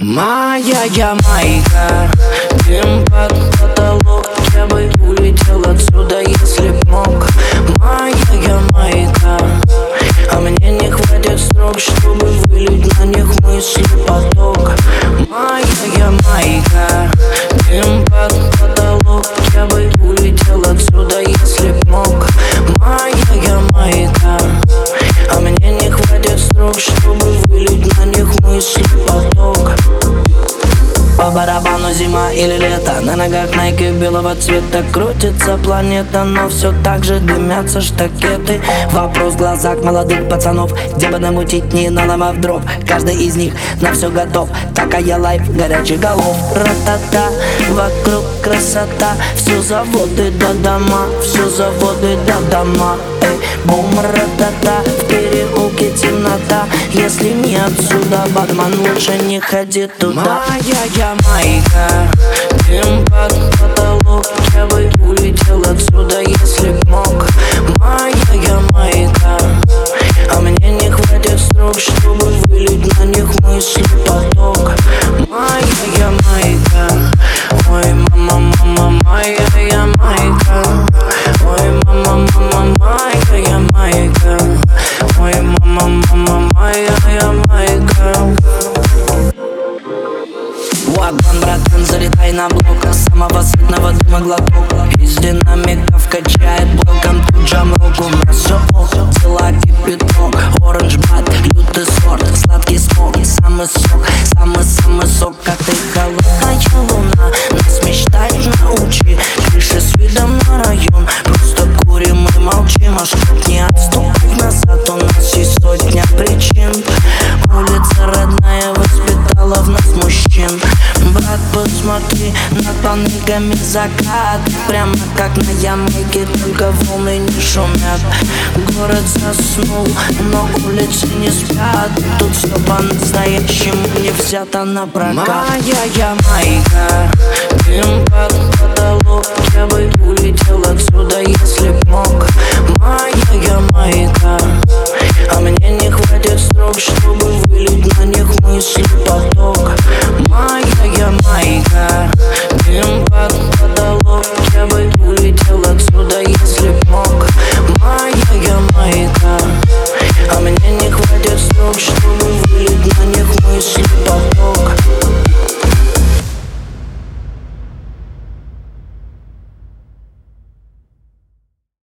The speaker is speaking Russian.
Моя Ямайка, дым под потолок. Я бы улетел отсюда, если б мог. Моя Ямайка, а мне не хватит строк, чтобы вылить на них мысли поток. Моя Ямайка, дым под потолок. Я бы улетел отсюда, если б мог. Моя Ямайка, а мне не хватит строк, чтобы вылить на них мысли поток. По барабану зима или лето, на ногах найки белого цвета. Крутится планета, но все так же дымятся штакеты. Вопрос в глазах молодых пацанов, где бы намутить, не наломав дров. Каждый из них на все готов, такая лайф горячих голов. Ра-та-та, вокруг красота, все заводы до дома, все заводы до дома. Эй, бум, ра-та-та, в переулке темнота. Если не отсюда, Бадман, лучше не ходи туда. Моя Ямайка, дым под потолок. Я бы улетел отсюда, если б мог. Моя Ямайка, а мне не хватит строк, чтобы вылить на них мысли поток. Моя Ямайка, ой, мама, мама, моя Ямайка. Ой, мама, мама, моя Ямайка. Ой, мама, мама, моя Ямайка. Вагон, братан, залетай на блок. Самого сытного дыма глоток. Из динамиков качает блоком. Тут джам руку, у нас все ок. Дела кипяток, оранж бат, лютый сорт, сладкий смог. Самый сок, как ты холодная луна. Нас мечтать научи, крыши с видом на район. Просто курим и молчим, а чтоб не отступить назад, у нас есть сотня причин. Улица родная воспитала в нас мужчин. Брат, посмотри, над панельками закат. Прямо как на Ямайке, только волны не шумят. Город заснул, но улицы не спят. Тут все по-настоящему, не взято на прокат. Моя Ямайка, дым под потолок. Я бы улетел отсюда, если б мог. Моя Ямайка,